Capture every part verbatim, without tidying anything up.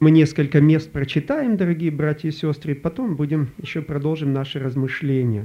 Мы несколько мест прочитаем, дорогие братья и сестры, потом будем еще продолжим наши размышления.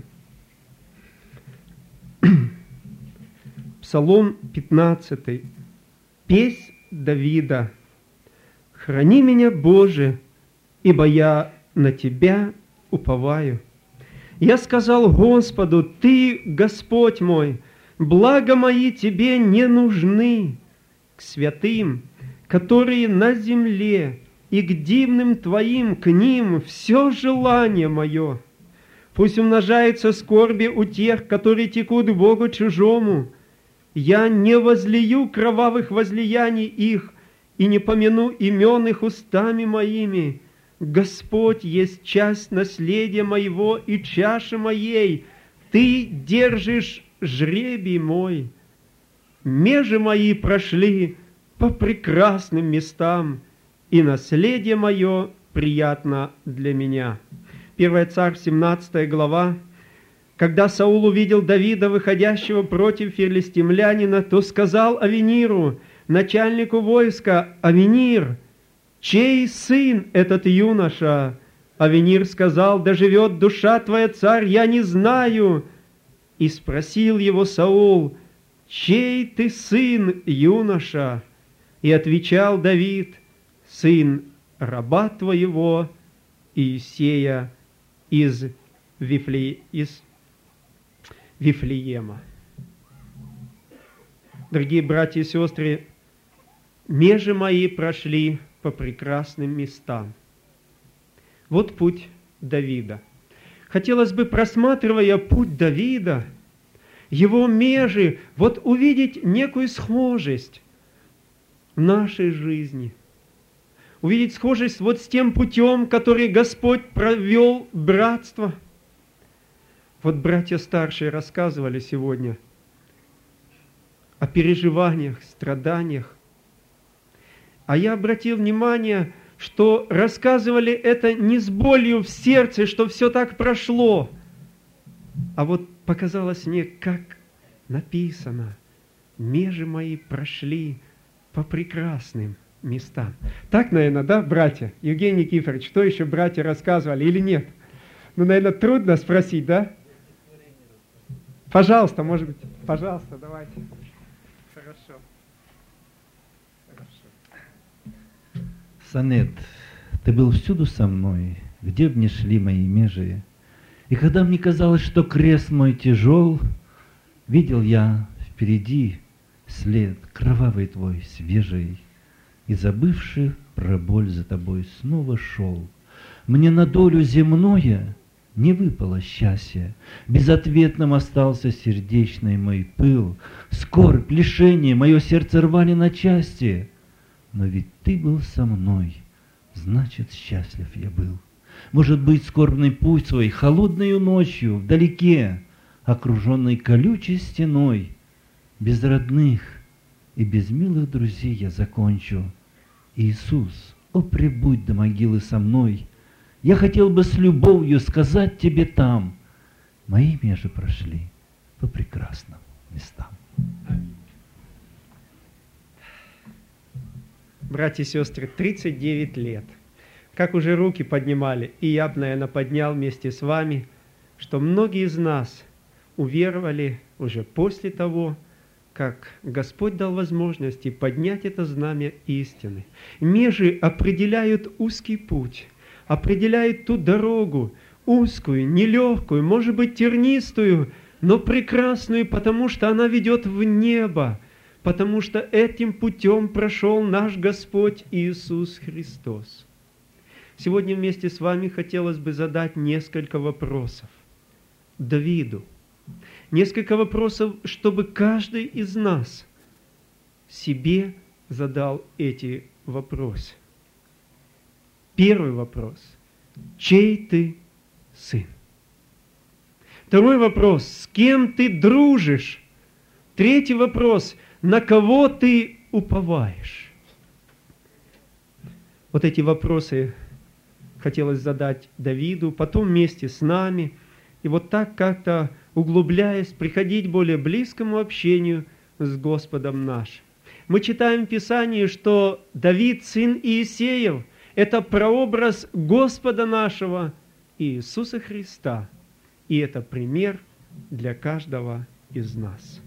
Псалом пятнадцатый. Песнь Давида. «Храни меня, Боже, ибо я на Тебя уповаю. Я сказал Господу: Ты, Господь мой, благо мои Тебе не нужны. К святым, которые на земле, и к дивным Твоим, к ним все желание мое. Пусть умножаются скорби у тех, которые текут к Богу чужому. Я не возлию кровавых возлияний их, и не помяну имен их устами моими. Господь есть часть наследия моего и чаши моей. Ты держишь жребий мой. Межи мои прошли по прекрасным местам, и наследие мое приятно для меня». Первое Царь, семнадцатая глава. Когда Саул увидел Давида, выходящего против филистимлянина, то сказал Авениру, начальнику войска: «Авенир, чей сын этот юноша?» Авенир сказал: «Да живет душа твоя, царь, я не знаю». И спросил его Саул: «Чей ты сын, юноша?» И отвечал Давид: «Сын раба твоего Иисея из, Вифле... из Вифлеема». Дорогие братья и сестры, межи мои прошли по прекрасным местам. Вот путь Давида. Хотелось бы, просматривая путь Давида, его межи, вот увидеть некую схожесть в нашей жизни. Увидеть схожесть вот с тем путем, который Господь провел братство. Вот братья старшие рассказывали сегодня о переживаниях, страданиях. А я обратил внимание, что рассказывали это не с болью в сердце, что все так прошло, а вот показалось мне, как написано: «Межи мои прошли по прекрасным местам». Так, наверное, да, братья? Евгений Никифорович, что еще братья рассказывали или нет? Ну, наверное, трудно спросить, да? Пожалуйста, может быть, пожалуйста, давайте. Хорошо. Хорошо. Сонет. Ты был всюду со мной, где б ни шли мои межи. И когда мне казалось, что крест мой тяжел, видел я впереди след кровавый твой, свежий, и, забывший про боль за тобой, снова шел. Мне на долю земное не выпало счастье, безответным остался сердечный мой пыл, скорбь, лишение, мое сердце рвали на части. Но ведь ты был со мной, значит, счастлив я был. Может быть, скорбный путь свой холодною ночью вдалеке, окруженный колючей стеной, без родных и без милых друзей я закончу. Иисус, о, прибудь до могилы со мной. Я хотел бы с любовью сказать тебе там: мои межи прошли по прекрасным местам. Братья и сестры, тридцать девять лет. Как уже руки поднимали, и я бы, наверное, поднял вместе с вами, что многие из нас уверовали уже после того, как Господь дал возможности поднять это знамя истины. Межи определяют узкий путь, определяют ту дорогу, узкую, нелегкую, может быть, тернистую, но прекрасную, потому что она ведет в небо, потому что этим путем прошел наш Господь Иисус Христос. Сегодня вместе с вами хотелось бы задать несколько вопросов Давиду. Несколько вопросов, чтобы каждый из нас себе задал эти вопросы. Первый вопрос: чей ты сын? Второй вопрос: с кем ты дружишь? Третий вопрос: на кого ты уповаешь? Вот эти вопросы хотелось задать Давиду, потом вместе с нами, и вот так как-то углубляясь, приходить к более близкому общению с Господом нашим. Мы читаем в Писании, что Давид, сын Иисеев, это прообраз Господа нашего Иисуса Христа. И это пример для каждого из нас.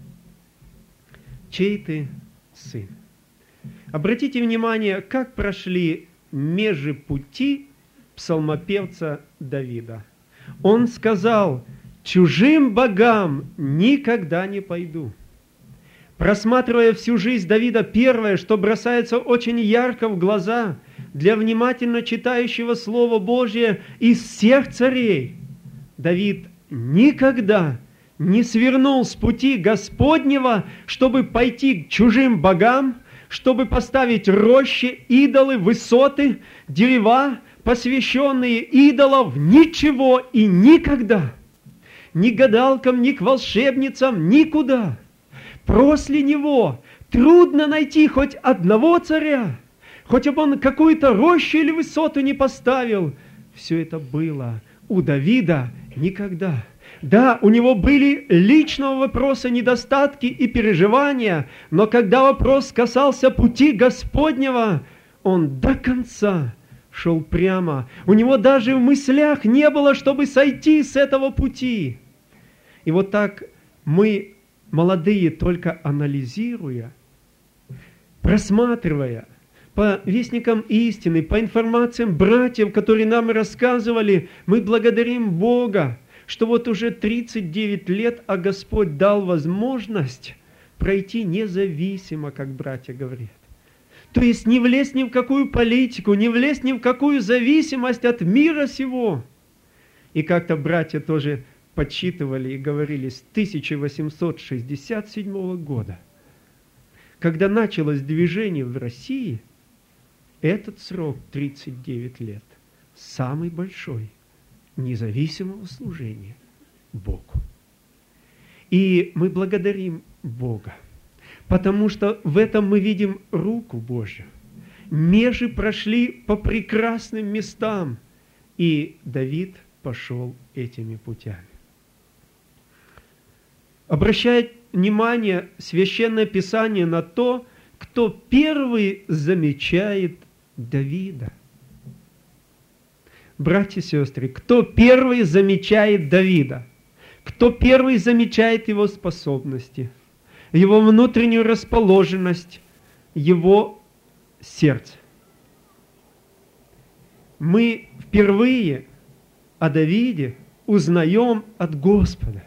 Чей ты сын? Обратите внимание, как прошли межи пути псалмопевца Давида. Он сказал: «Чужим богам никогда не пойду». Просматривая всю жизнь Давида, первое, что бросается очень ярко в глаза для внимательно читающего Слово Божие из всех царей, Давид никогда не свернул с пути Господнего, чтобы пойти к чужим богам, чтобы поставить рощи, идолы, высоты, дерева, посвященные идолов, ничего и никогда. Ни к гадалкам, ни к волшебницам, никуда. После него трудно найти хоть одного царя, хоть бы он какую-то рощу или высоту не поставил. Все это было у Давида никогда. Да, у него были личного вопроса недостатки и переживания, но когда вопрос касался пути Господнего, он до конца шел прямо. У него даже в мыслях не было, чтобы сойти с этого пути. И вот так мы, молодые, только анализируя, просматривая по вестникам истины, по информациям братьев, которые нам рассказывали, мы благодарим Бога, что вот уже тридцать девять лет, а Господь дал возможность пройти независимо, как братья говорят. То есть не влезть ни в какую политику, не влезть ни в какую зависимость от мира сего. И как-то братья тоже подсчитывали и говорили, с тысяча восемьсот шестьдесят седьмого года, когда началось движение в России, этот срок, тридцать девять лет, самый большой независимого служения Богу. И мы благодарим Бога, потому что в этом мы видим руку Божью. Межи прошли по прекрасным местам, и Давид пошел этими путями. Обращает внимание Священное Писание на то, кто первый замечает Давида. Братья и сестры, кто первый замечает Давида? Кто первый замечает его способности, его внутреннюю расположенность, его сердце? Мы впервые о Давиде узнаем от Господа.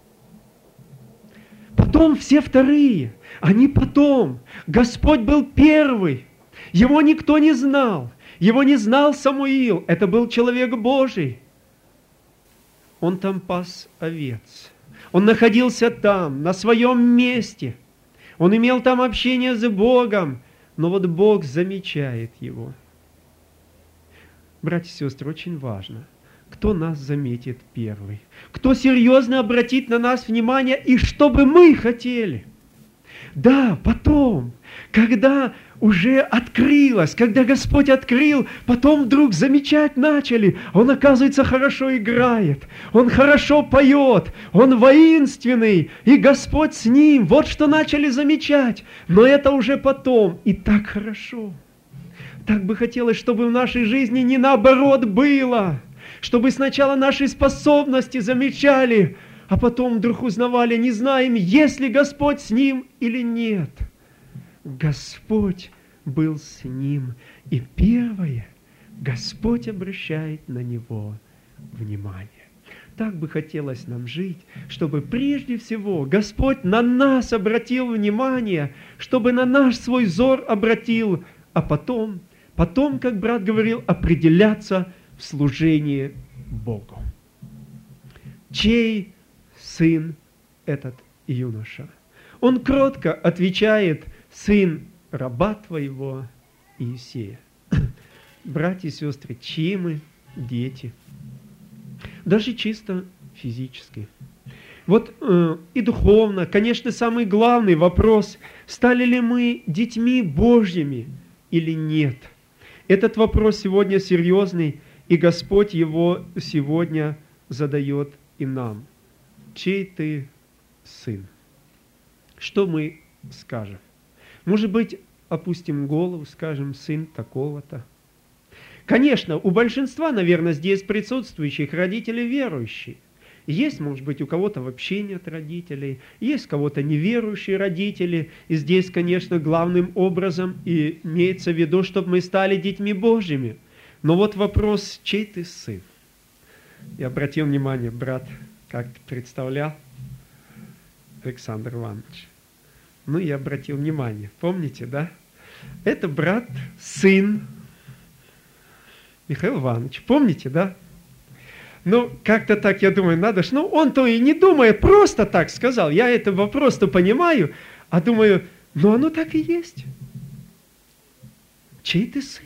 Потом все вторые, они потом. Господь был первый, его никто не знал. Его не знал Самуил, это был человек Божий. Он там пас овец. Он находился там, на своем месте. Он имел там общение с Богом. Но вот Бог замечает его. Братья и сестры, очень важно, кто нас заметит первый. Кто серьезно обратит на нас внимание и что бы мы хотели. Да, потом, когда уже открылось, когда Господь открыл, потом вдруг замечать начали. Он, оказывается, хорошо играет, он хорошо поет, он воинственный, и Господь с ним. Вот что начали замечать. Но это уже потом, и так хорошо. Так бы хотелось, чтобы в нашей жизни не наоборот было, чтобы сначала наши способности замечали, а потом вдруг узнавали, не знаем, есть ли Господь с ним или нет. Господь был с ним. И первое, Господь обращает на него внимание. Так бы хотелось нам жить, чтобы прежде всего Господь на нас обратил внимание, чтобы на наш свой взор обратил, а потом, потом, как брат говорил, определяться в служении Богу. Чей сын этот юноша? Он кротко отвечает: сын раба твоего Иисея. Братья и сестры, чьи мы дети? Даже чисто физически. Вот э, и духовно, конечно, самый главный вопрос, стали ли мы детьми Божьими или нет? Этот вопрос сегодня серьезный, и Господь его сегодня задает и нам. Чей ты сын? Что мы скажем? Может быть, опустим голову, скажем: сын такого-то. Конечно, у большинства, наверное, здесь присутствующих родители верующие. Есть, может быть, у кого-то вообще нет родителей, есть у кого-то неверующие родители. И здесь, конечно, главным образом и имеется в виду, чтобы мы стали детьми Божьими. Но вот вопрос, чей ты сын? Я обратил внимание, брат, как представлял Александр Иванович. Ну, я обратил внимание, помните, да? Это брат, сын Михаил Иванович, помните, да? Ну, как-то так, я думаю, надо ж, ну, он-то и не думает, просто так сказал. Я этот вопрос-то понимаю, а думаю, ну, оно так и есть. Чей ты сын?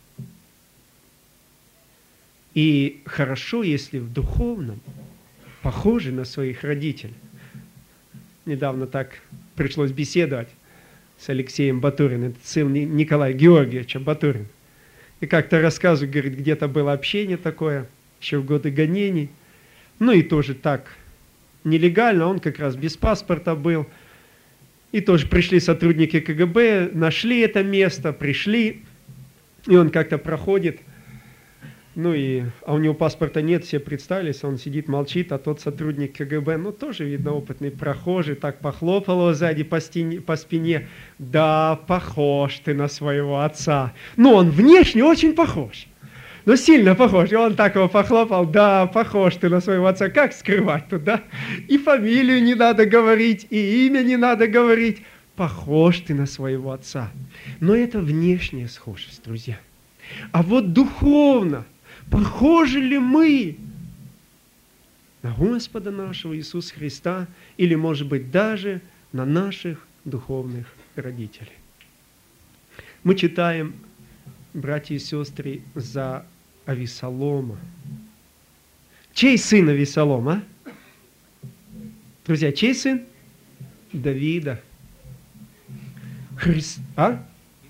И хорошо, если в духовном похожи на своих родителей. Недавно так пришлось беседовать с Алексеем Батуриным, это сын Николая Георгиевича Батурина. И как-то рассказываю, говорит, где-то было общение такое, еще в годы гонений. Ну и тоже так, нелегально, он как раз без паспорта был. И тоже пришли сотрудники ка гэ бэ, нашли это место, пришли. И он как-то проходит, ну и, а у него паспорта нет, все представились, он сидит, молчит, а тот сотрудник ка гэ бэ, ну тоже, видно, опытный прохожий, так похлопал его сзади по, стене, по спине. Да, похож ты на своего отца. Ну, он внешне очень похож. Ну, сильно похож. И он так его похлопал. Да, похож ты на своего отца. Как скрывать тут, да? И фамилию не надо говорить, и имя не надо говорить. Похож ты на своего отца. Но это внешняя схожесть, друзья. А вот духовно, похожи ли мы на Господа нашего Иисуса Христа, или, может быть, даже на наших духовных родителей? Мы читаем, братья и сестры, за Авесолома. Чей сын Авесолом, а? Друзья, чей сын? Давида. Христ... А?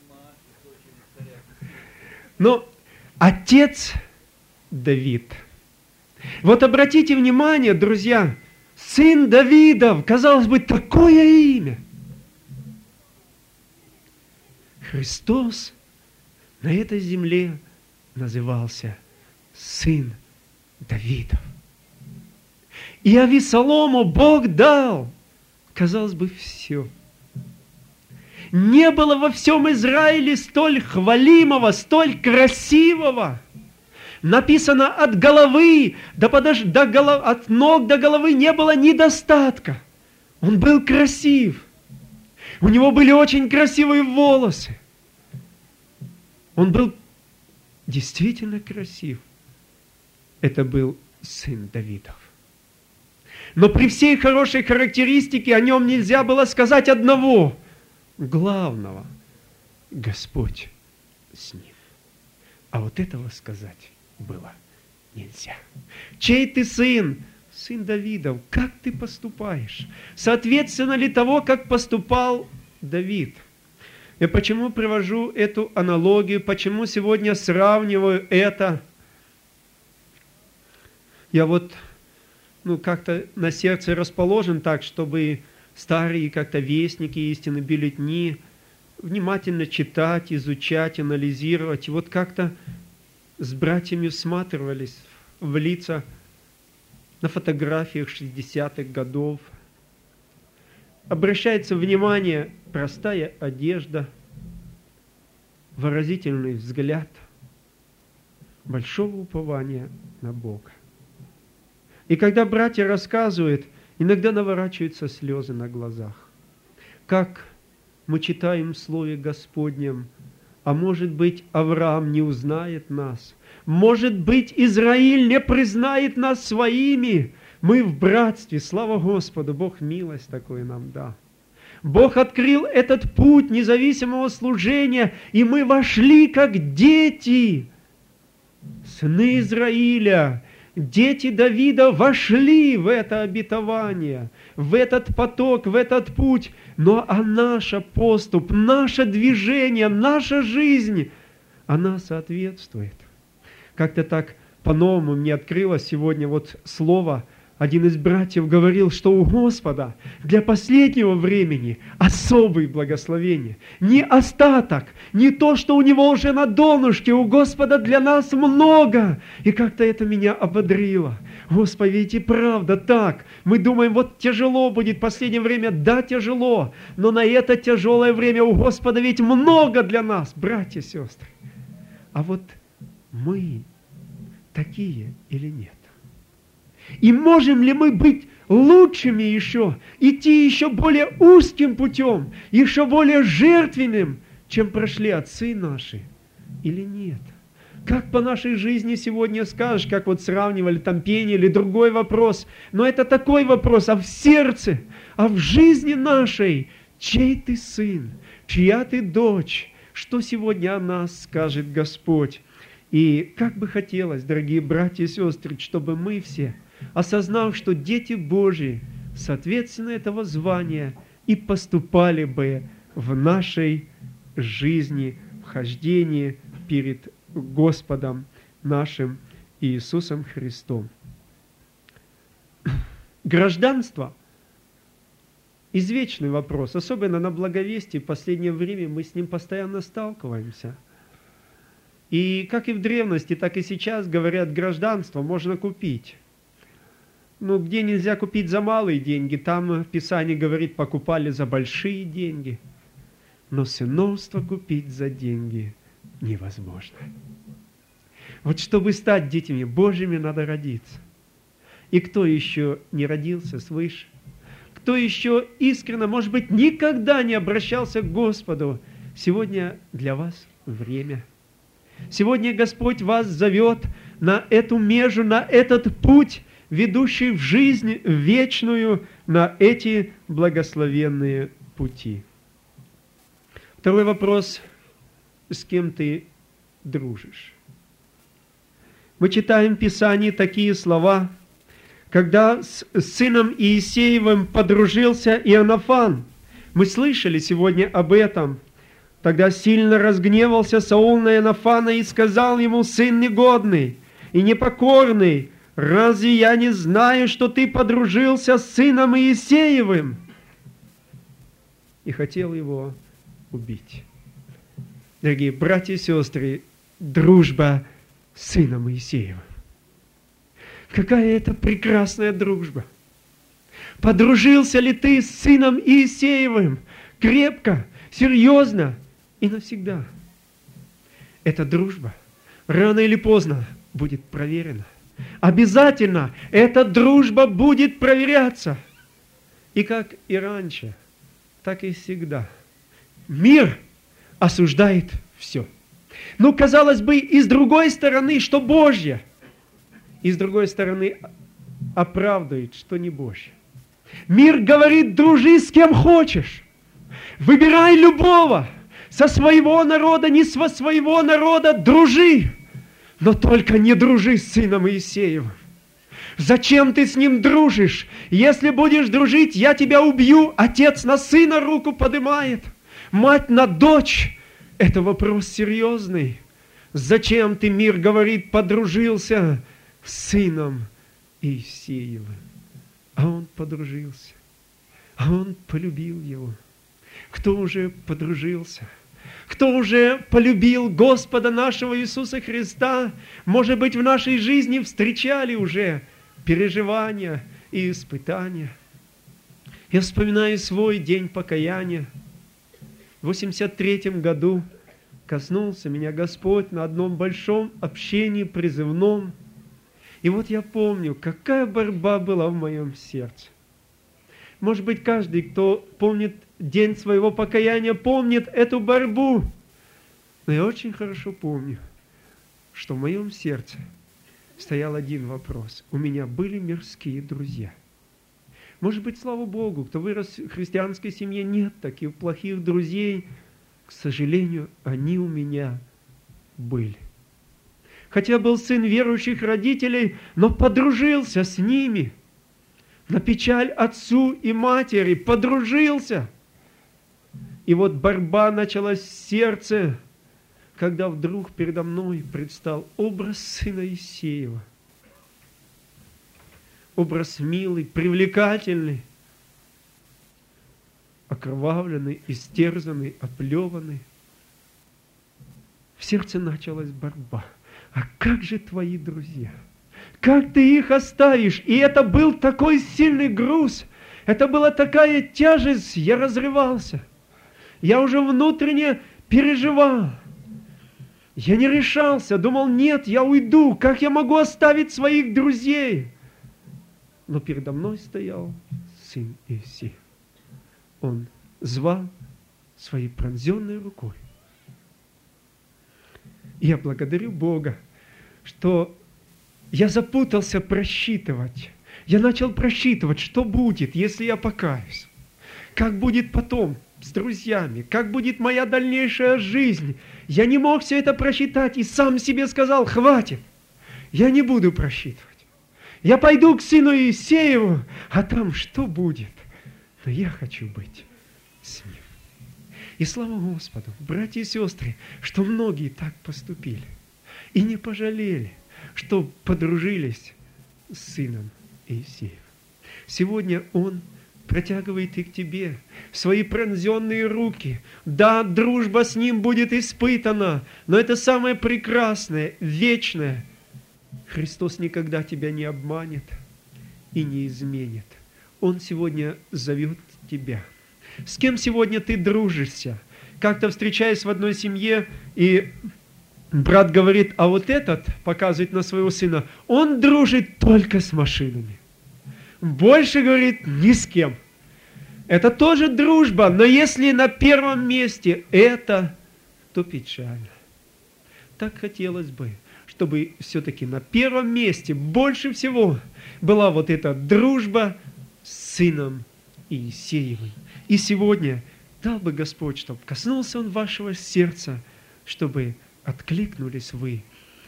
Но отец Давид. Вот обратите внимание, друзья, сын Давидов, казалось бы, такое имя. Христос на этой земле назывался сын Давидов. И Авесолому Бог дал, казалось бы, все. Не было во всем Израиле столь хвалимого, столь красивого. Написано, от головы до, подож... до голов... от ног до головы не было недостатка. Он был красив. У него были очень красивые волосы. Он был действительно красив. Это был сын Давидов. Но при всей хорошей характеристике о нем нельзя было сказать одного главного: Господь с ним. А вот этого сказать было нельзя. Чей ты сын? Сын Давидов. Как ты поступаешь? Соответственно ли того, как поступал Давид? Я почему привожу эту аналогию, почему сегодня сравниваю это? Я вот ну, как-то на сердце расположен так, чтобы старые как-то вестники истины, бюллетени внимательно читать, изучать, анализировать. И вот как-то с братьями всматривались в лица на фотографиях шестидесятых годов. Обращается внимание, простая одежда, выразительный взгляд, большого упования на Бога. И когда братья рассказывают, иногда наворачиваются слезы на глазах. Как мы читаем в Слове Господнем, а может быть, Авраам не узнает нас, может быть, Израиль не признает нас своими. Мы в братстве, слава Господу, Бог милость такую нам дал. Бог открыл этот путь независимого служения, и мы вошли как дети, сыны Израиля. Дети Давида вошли в это обетование, в этот поток, в этот путь. Но а наш поступ, наше движение, наша жизнь, она соответствует. Как-то так по-новому мне открылось сегодня вот слово Один из братьев говорил, что у Господа для последнего времени особые благословения. Не остаток, не то, что у Него уже на донышке, у Господа для нас много. И как-то это меня ободрило. Господи, ведь и правда так. Мы думаем, вот тяжело будет в последнее время. Да, тяжело, но на это тяжелое время у Господа ведь много для нас, братья и сестры. А вот мы такие или нет? И можем ли мы быть лучшими еще, идти еще более узким путем, еще более жертвенным, чем прошли отцы наши, или нет? Как по нашей жизни сегодня скажешь, как вот сравнивали там пение или другой вопрос, но это такой вопрос, а в сердце, а в жизни нашей, чей ты сын, чья ты дочь, что сегодня о нас скажет Господь? И как бы хотелось, дорогие братья и сестры, чтобы мы все, осознав, что дети Божьи, соответственно этого звания, и поступали бы в нашей жизни, в хождении перед Господом нашим Иисусом Христом. Гражданство – извечный вопрос, особенно на благовестии, в последнее время мы с ним постоянно сталкиваемся. И как и в древности, так и сейчас говорят, гражданство можно купить. Ну, где нельзя купить за малые деньги, там Писание говорит, покупали за большие деньги. Но сыновство купить за деньги невозможно. Вот чтобы стать детьми Божьими, надо родиться. И кто еще не родился свыше, кто еще искренне, может быть, никогда не обращался к Господу, сегодня для вас время. Сегодня Господь вас зовет на эту межу, на этот путь, ведущий в жизнь вечную, на эти благословенные пути. Второй вопрос. С кем ты дружишь? Мы читаем в Писании такие слова. Когда с сыном Иисеевым подружился Иоаннафан, мы слышали сегодня об этом. Тогда сильно разгневался Саул на Иоаннафана и сказал ему: «Сын негодный и непокорный, разве я не знаю, что ты подружился с сыном Иисеевым?» И хотел его убить. Дорогие братья и сестры, дружба с сыном Иисеевым. Какая это прекрасная дружба! Подружился ли ты с сыном Иисеевым крепко, серьезно и навсегда? Эта дружба рано или поздно будет проверена. Обязательно эта дружба будет проверяться. И как и раньше, так и всегда. Мир осуждает все. Ну, казалось бы, и с другой стороны, что Божье, и с другой стороны оправдывает, что не Божье. Мир говорит: дружи с кем хочешь, выбирай любого, со своего народа, не со своего народа, дружи, но только не дружи с сыном Иисеевым. Зачем ты с ним дружишь? Если будешь дружить, я тебя убью. Отец на сына руку поднимает, мать на дочь. Это вопрос серьезный. Зачем ты, мир говорит, подружился с сыном Иисеевым? А он подружился, а он полюбил его. Кто уже подружился? Кто уже полюбил Господа нашего Иисуса Христа? Может быть, в нашей жизни встречали уже переживания и испытания. Я вспоминаю свой день покаяния. В восемьдесят третьем году коснулся меня Господь на одном большом общении призывном. И вот я помню, какая борьба была в моем сердце. Может быть, каждый, кто помнит день своего покаяния, помнит эту борьбу. Но я очень хорошо помню, что в моем сердце стоял один вопрос. У меня были мирские друзья. Может быть, слава Богу, кто вырос в христианской семье, нет таких плохих друзей. К сожалению, они у меня были. Хотя был сын верующих родителей, но подружился с ними. На печаль отцу и матери подружился. И вот борьба началась в сердце, когда вдруг передо мной предстал образ сына Иисеева. образ милый, привлекательный, окровавленный, истерзанный, оплеванный. В сердце началась борьба. А как же твои друзья? Как ты их оставишь? И это был такой сильный груз. Это была такая тяжесть. Я разрывался. Я уже внутренне переживал. Я не решался. Думал, нет, я уйду. Как я могу оставить своих друзей? Но передо мной стоял сын Иисей. Он звал своей пронзенной рукой. И я благодарю Бога, что я запутался просчитывать. Я начал просчитывать, что будет, если я покаюсь. Как будет потом с друзьями, как будет моя дальнейшая жизнь. Я не мог все это просчитать и сам себе сказал, хватит, я не буду просчитывать. Я пойду к сыну Иисееву, а там что будет? Но я хочу быть с ним. И слава Господу, братья и сестры, что многие так поступили и не пожалели, что подружились с сыном Иисеевым. Сегодня Он протягивает и к тебе свои пронзенные руки. Да, дружба с Ним будет испытана, но это самое прекрасное, вечное. Христос никогда тебя не обманет и не изменит. Он сегодня зовет тебя. С кем сегодня ты дружишься? Как-то встречаясь в одной семье, и брат говорит, а вот этот, показывает на своего сына, он дружит только с машинами. Больше, говорит, ни с кем. Это тоже дружба, но если на первом месте это, то печально. Так хотелось бы, чтобы все-таки на первом месте больше всего была вот эта дружба с сыном Иисеевым. И сегодня дал бы Господь, чтобы коснулся Он вашего сердца, чтобы откликнулись вы.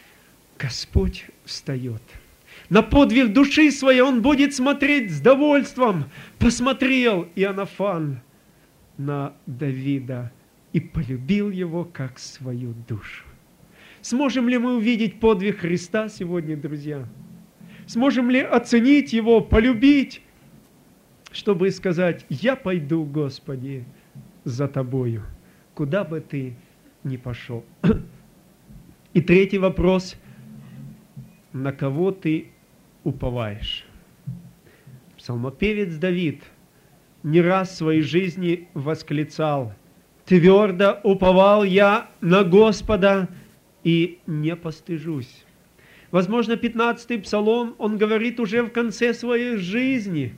Господь встает. На подвиг души своей Он будет смотреть с довольством. Посмотрел Иоаннафан на Давида и полюбил его как свою душу. Сможем ли мы увидеть подвиг Христа сегодня, друзья? Сможем ли оценить Его, полюбить, чтобы сказать, я пойду, Господи, за Тобою, куда бы Ты ни пошел. И третий вопрос, на кого ты уповаешь? Псалмопевец Давид не раз в своей жизни восклицал, твердо уповал я на Господа и не постыжусь. Возможно, пятнадцатый псалом он говорит уже в конце своей жизни.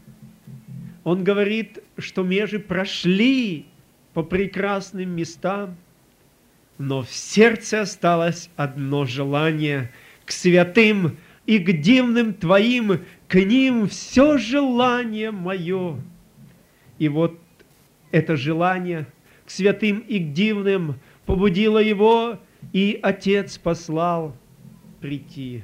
Он говорит, что межи прошли по прекрасным местам, но в сердце осталось одно желание к святым и к дивным Твоим, к ним все желание мое. И вот это желание к святым и к дивным побудило его, и Отец послал прийти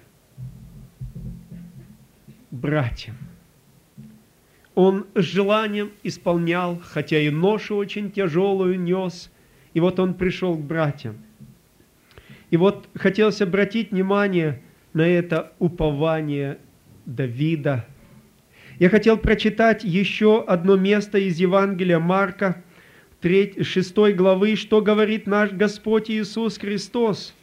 братьям. Он с желанием исполнял, хотя и ношу очень тяжелую нес, и вот он пришел к братьям. И вот хотелось обратить внимание на это упование Давида. Я хотел прочитать еще одно место из Евангелия Марка, шестой главы, что говорит наш Господь Иисус Христос.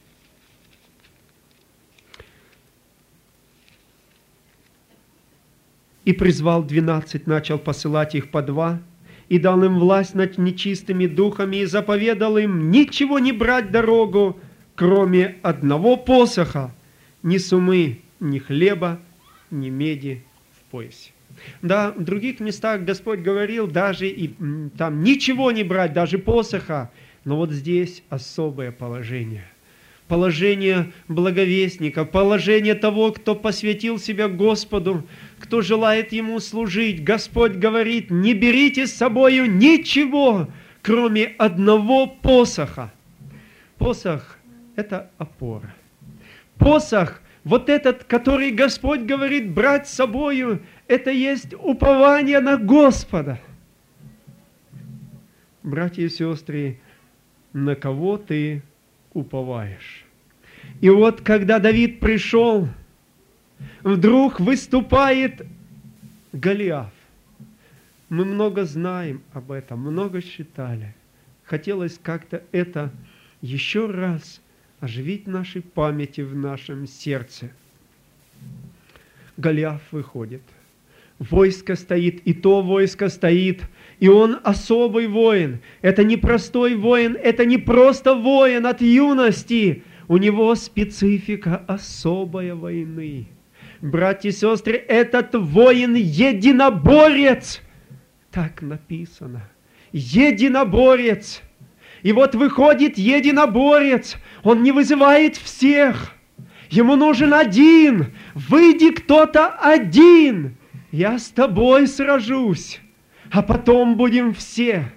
И призвал двенадцать, начал посылать их по два, и дал им власть над нечистыми духами, и заповедал им ничего не брать дорогу, кроме одного посоха, ни сумы, ни хлеба, ни меди в поясе. Да, в других местах Господь говорил даже и там ничего не брать, даже посоха, но вот здесь особое положение. Положение благовестника, положение того, кто посвятил себя Господу, кто желает Ему служить. Господь говорит, не берите с собою ничего, кроме одного посоха. Посох – это опора. Посох, вот этот, который Господь говорит брать с собою, это есть упование на Господа. Братья и сестры, на кого ты уповаешь? И вот, когда Давид пришел, вдруг выступает Голиаф. Мы много знаем об этом, много читали. Хотелось как-то это еще раз оживить в нашей памяти, в нашем сердце. Голиаф выходит. Войско стоит, и то войско стоит, и он особый воин. Это не простой воин, это не просто воин от юности. У него специфика особой войны. Братья и сестры, этот воин единоборец. Так написано. Единоборец. И вот выходит единоборец. Он не вызывает всех. Ему нужен один. Выйди кто-то один. Я с тобой сражусь. А потом будем все.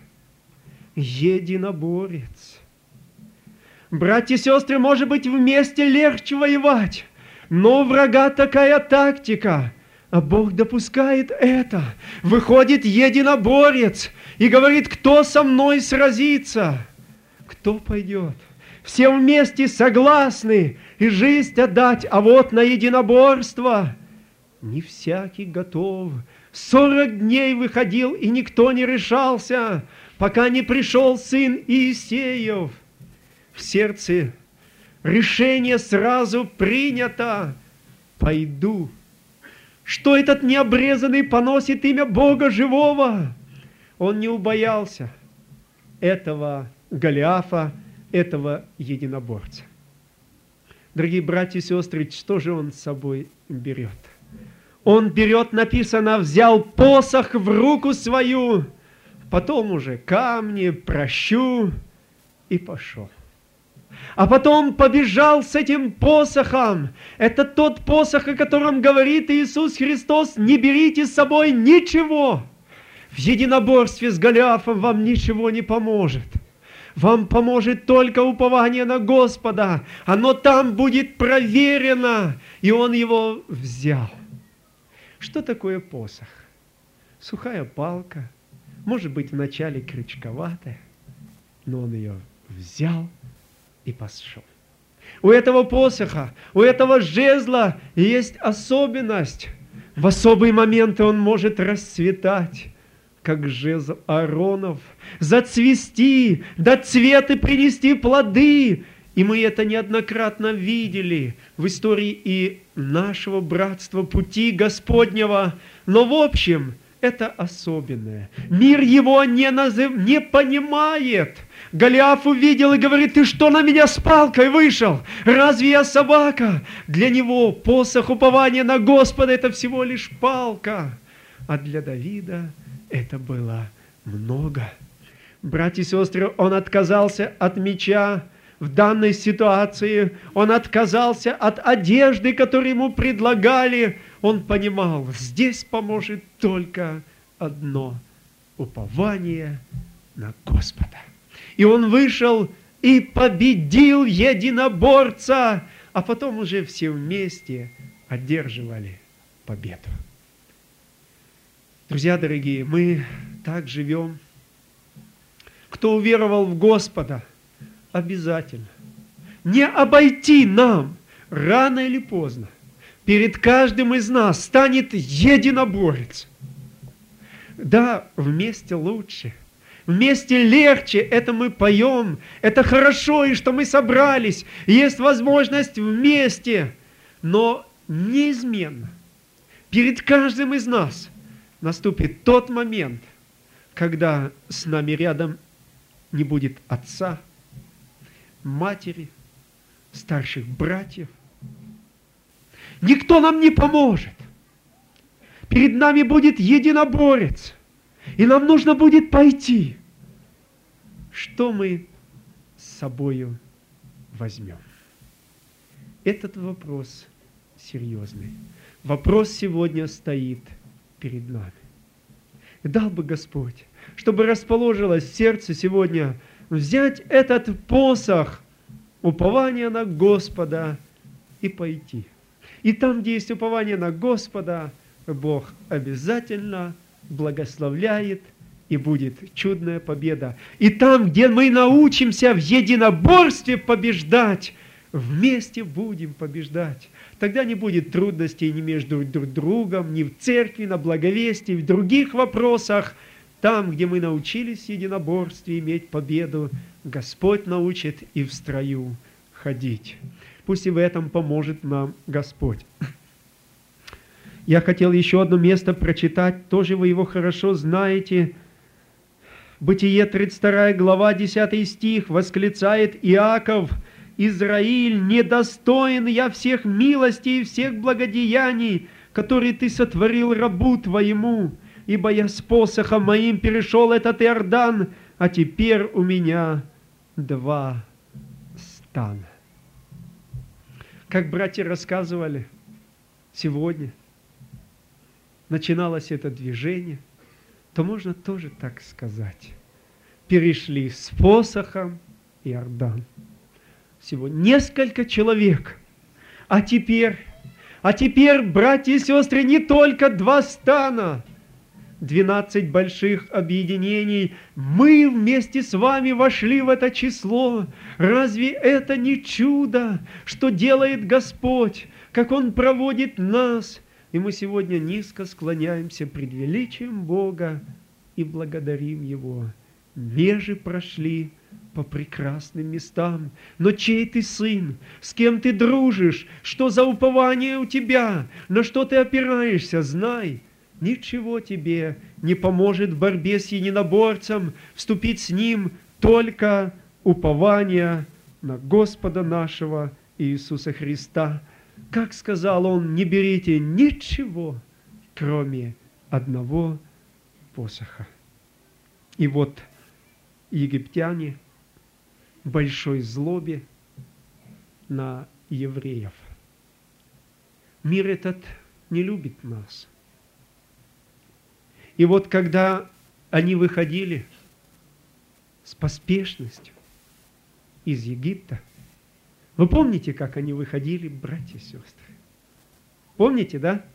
Единоборец. Братья и сестры, может быть, вместе легче воевать. Но у врага такая тактика. А Бог допускает это. Выходит единоборец и говорит, кто со мной сразится? Кто пойдет? Все вместе согласны и жизнь отдать, а вот на единоборство не всякий готов. Сорок дней выходил, и никто не решался, пока не пришел сын Иисеев. В сердце решение сразу принято. Пойду. Что этот необрезанный поносит имя Бога живого? Он не убоялся этого Голиафа, этого единоборца. Дорогие братья и сестры, что же он с собой берет? Он берет, написано, взял посох в руку свою, потом уже камни, прощу, и пошел. А потом побежал с этим посохом. Это тот посох, о котором говорит Иисус Христос, не берите с собой ничего. В единоборстве с Голиафом вам ничего не поможет. Вам поможет только упование на Господа. Оно там будет проверено. И он его взял. Что такое посох? Сухая палка. Может быть, вначале крючковатая. Но он ее взял и пошел. У этого посоха, у этого жезла есть особенность. В особые моменты он может расцветать, как жезл Ааронов, зацвести, до цвета принести плоды. И мы это неоднократно видели в истории и нашего братства, пути Господнего. Но в общем, это особенное. Мир его не, назыв... не понимает. Голиаф увидел и говорит, ты что на меня с палкой вышел? Разве я собака? Для него посох упования на Господа – это всего лишь палка. А для Давида это было много. Братья и сестры, он отказался от меча. В данной ситуации он отказался от одежды, которую ему предлагали. Он понимал, здесь поможет только одно – упование на Господа. И он вышел и победил единоборца, а потом уже все вместе одерживали победу. Друзья дорогие, мы так живем. Кто уверовал в Господа, обязательно. Не обойти нам рано или поздно. Перед каждым из нас станет единоборец. Да, вместе лучше. Вместе легче, это мы поем. Это хорошо, и что мы собрались. Есть возможность вместе. Но неизменно перед каждым из нас наступит тот момент, когда с нами рядом не будет отца, матери, старших братьев. Никто нам не поможет. Перед нами будет единоборец. И нам нужно будет пойти. Что мы с собою возьмем? Этот вопрос серьезный. Вопрос сегодня стоит перед нами. Дал бы Господь, чтобы расположилось сердце сегодня взять этот посох упования на Господа и пойти. И там, где есть упование на Господа, Бог обязательно благословляет, и будет чудная победа. И там, где мы научимся в единоборстве побеждать, Вместе будем побеждать. Тогда не будет трудностей ни между друг другом, ни в церкви, на благовестии, в других вопросах. Там, где мы научились в единоборстве иметь победу, Господь научит и в строю ходить. Пусть и в этом поможет нам Господь. Я хотел еще одно место прочитать, тоже вы его хорошо знаете. Бытие тридцать вторая глава, десятый стих, восклицает Иаков: «Израиль, недостоин я всех милостей и всех благодеяний, которые ты сотворил рабу твоему, ибо я с посохом моим перешел этот Иордан, а теперь у меня два стана». Как братья рассказывали, сегодня начиналось это движение, то можно тоже так сказать. Перешли с посохом Иордан. Всего несколько человек. А теперь, а теперь, братья и сестры, не только два стана, двенадцать больших объединений. Мы вместе с вами вошли в это число. Разве это не чудо, что делает Господь, как Он проводит нас? И мы сегодня низко склоняемся пред величием Бога и благодарим Его. Межи прошли по прекрасным местам. Но чей ты сын? С кем ты дружишь? Что за упование у тебя? На что ты опираешься? Знай, ничего тебе не поможет в борьбе с единоборцем. Вступить с ним только упование на Господа нашего Иисуса Христа. Как сказал Он, не берите ничего, кроме одного посоха. И вот египтяне в большой злобе на евреев. Мир этот не любит нас. И вот когда они выходили с поспешностью из Египта, вы помните, как они выходили, братья и сестры? Помните, да?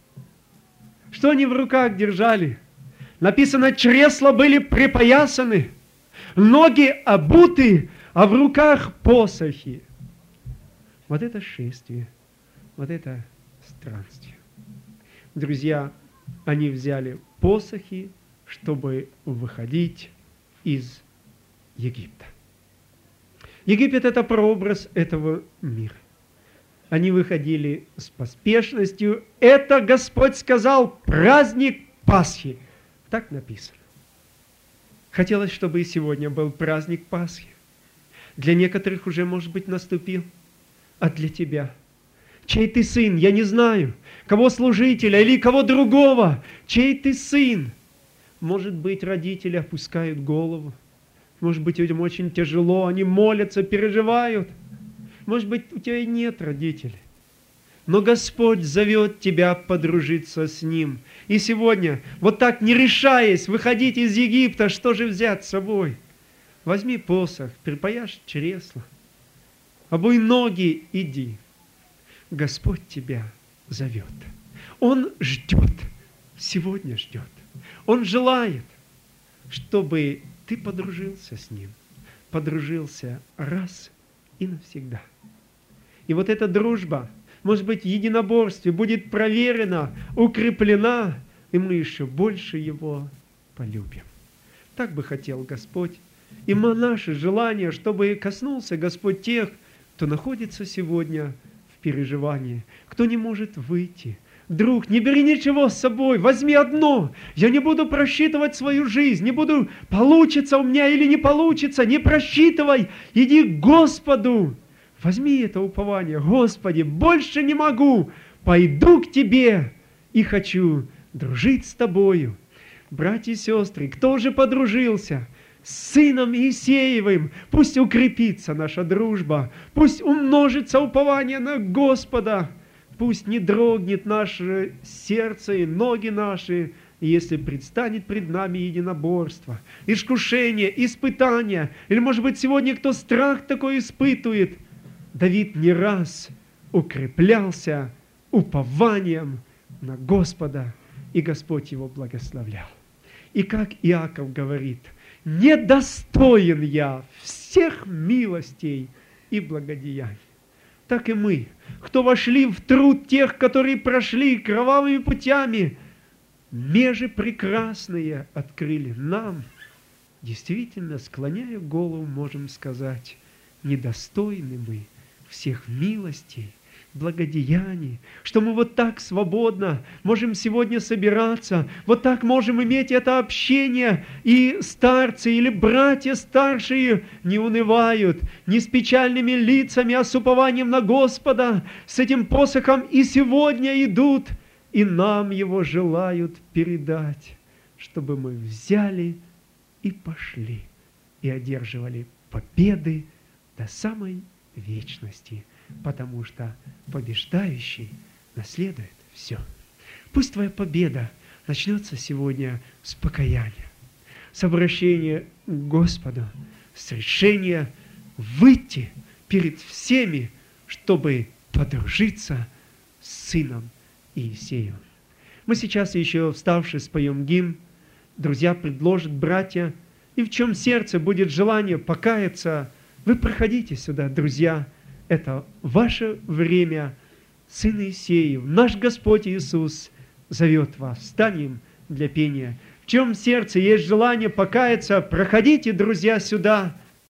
Что они в руках держали? Написано, чресла были припоясаны, ноги обуты, а в руках посохи. Вот это шествие, вот это странствие. Друзья, они взяли посохи, чтобы выходить из Египта. Египет – это прообраз этого мира. Они выходили с поспешностью. Это Господь сказал, праздник Пасхи. Так написано. Хотелось, чтобы и сегодня был праздник Пасхи. Для некоторых уже, может быть, наступил. А для тебя? Чей ты сын? Я не знаю. Кого служителя или кого другого? Чей ты сын? Может быть, родители опускают голову. Может быть, людям очень тяжело, они молятся, переживают. Может быть, у тебя и нет родителей. Но Господь зовет тебя подружиться с Ним. И сегодня, вот так не решаясь выходить из Египта, что же взять с собой? Возьми посох, припаяшь чресло, обуй ноги, иди. Господь тебя зовет. Он ждет, сегодня ждет. Он желает, чтобы ты подружился с Ним, подружился раз и навсегда. И вот эта дружба, может быть, в единоборстве будет проверена, укреплена, и мы еще больше Его полюбим. Так бы хотел Господь. И наше желание, чтобы коснулся Господь тех, кто находится сегодня в переживании, кто не может выйти. Друг, не бери ничего с собой, возьми одно. Я не буду просчитывать свою жизнь, не буду, получится у меня или не получится, не просчитывай, иди к Господу. Возьми это упование. Господи, больше не могу, пойду к Тебе и хочу дружить с Тобою. Братья и сестры, кто же подружился с сыном Иисеевым? Пусть укрепится наша дружба, пусть умножится упование на Господа. Пусть не дрогнет наше сердце и ноги наши, если предстанет пред нами единоборство, искушение, испытание. Или, может быть, сегодня кто страх такой испытывает. Давид не раз укреплялся упованием на Господа, и Господь его благословлял. И как Иаков говорит, недостоин я всех милостей и благодеяний. так и мы, кто вошли в труд тех, которые прошли кровавыми путями, межи прекрасные открыли нам. Действительно, склоняя голову, можем сказать, недостойны мы всех милостей, благодеяний, что мы вот так свободно можем сегодня собираться, вот так можем иметь это общение, и старцы или братья старшие не унывают, не с печальными лицами, а с упованием на Господа, с этим посохом и сегодня идут, и нам его желают передать, чтобы мы взяли и пошли, и одерживали победы до самой вечности, потому что побеждающий наследует все. Пусть твоя победа начнется сегодня с покаяния, с обращения к Господу, с решения выйти перед всеми, чтобы подружиться с сыном Иисеем. Мы сейчас еще, вставши, споем гимн, друзья предложат, братья, и в чем сердце будет желание покаяться, вы проходите сюда, друзья. Это ваше время. Сын Иисеев, наш Господь Иисус зовет вас. Встанем для пения. В чем сердце есть желание покаяться, проходите, друзья, сюда.